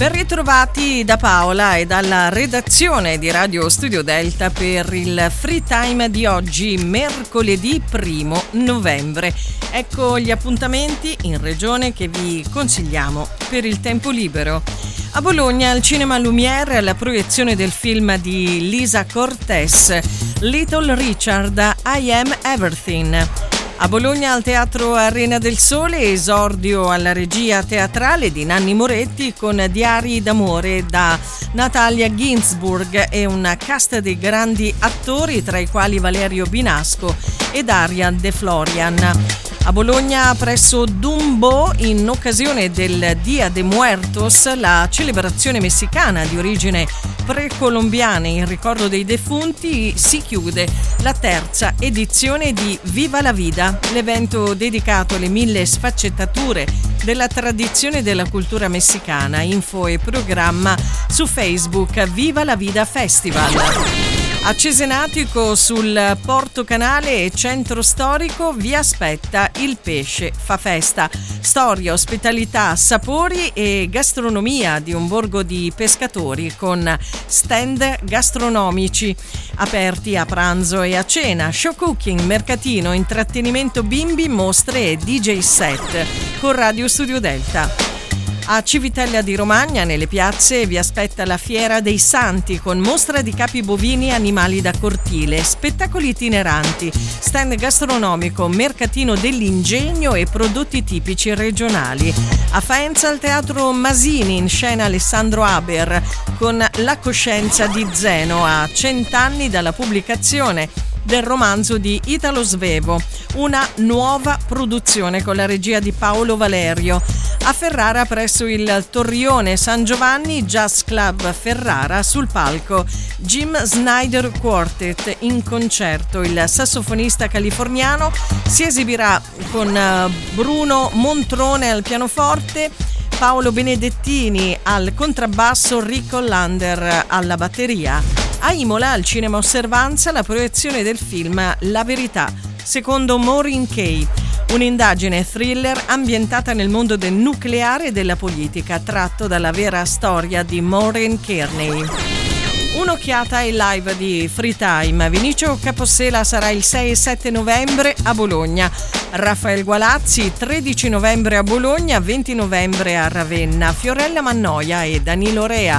Ben ritrovati da Paola e dalla redazione di Radio Studio Delta per il Free Time di oggi, mercoledì 1 novembre. Ecco gli appuntamenti in regione che vi consigliamo per il tempo libero. A Bologna, al Cinema Lumière, la proiezione del film di Lisa Cortez, Little Richard, I Am Everything. A Bologna, al Teatro Arena del Sole, esordio alla regia teatrale di Nanni Moretti con Diari d'amore da Natalia Ginzburg e un cast di grandi attori, tra i quali Valerio Binasco e Daria De Florian. A Bologna, presso Dumbo, in occasione del Dia de Muertos, la celebrazione messicana di origine precolombiana in ricordo dei defunti, si chiude la terza edizione di Viva la Vida, l'evento dedicato alle 1000 sfaccettature della tradizione e della cultura messicana. Info e programma su Facebook Viva la Vida Festival. A Cesenatico, sul Porto Canale e centro storico, vi aspetta Il Pesce fa festa. Storia, ospitalità, sapori e gastronomia di un borgo di pescatori con stand gastronomici aperti a pranzo e a cena, show cooking, mercatino, intrattenimento bimbi, mostre e DJ set con Radio Studio Delta. A Civitella di Romagna, nelle piazze, vi aspetta la Fiera dei Santi con mostra di capi bovini e animali da cortile, spettacoli itineranti, stand gastronomico, mercatino dell'ingegno e prodotti tipici regionali. A Faenza, al Teatro Masini, in scena Alessandro Haber con La coscienza di Zeno, a 100 anni dalla pubblicazione del romanzo di Italo Svevo, una nuova produzione con la regia di Paolo Valerio. A Ferrara, presso il Torrione San Giovanni Jazz Club Ferrara, sul palco Jim Snyder Quartet in concerto. Il sassofonista californiano si esibirà con Bruno Montrone al pianoforte, Paolo Benedettini al contrabbasso, Rico Lander alla batteria. A Imola, al Cinema Osservanza, la proiezione del film La verità, secondo Maureen Kay, un'indagine thriller ambientata nel mondo del nucleare e della politica, tratto dalla vera storia di Maureen Kearney. Un'occhiata ai live di Free Time. Vinicio Capossela sarà il 6 e 7 novembre a Bologna. Raffaele Gualazzi 13 novembre a Bologna, 20 novembre a Ravenna. Fiorella Mannoia e Danilo Rea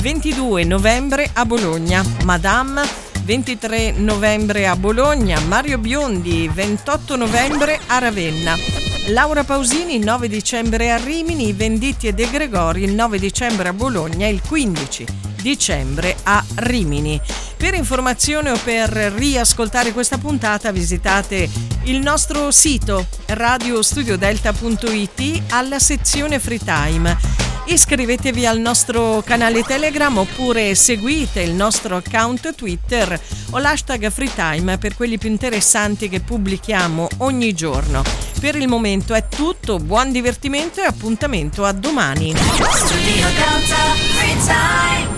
22 novembre a Bologna. Madame 23 novembre a Bologna. Mario Biondi 28 novembre a Ravenna. Laura Pausini 9 dicembre a Rimini. Venditti e De Gregori il 9 dicembre a Bologna, il 15 dicembre a Rimini. Per informazione o per riascoltare questa puntata visitate il nostro sito radiostudiodelta.it alla sezione Free Time. Iscrivetevi al nostro canale Telegram oppure seguite il nostro account Twitter o l'hashtag FreeTime per quelli più interessanti che pubblichiamo ogni giorno. Per il momento è tutto, buon divertimento e appuntamento a domani. Studio Delta Free Time.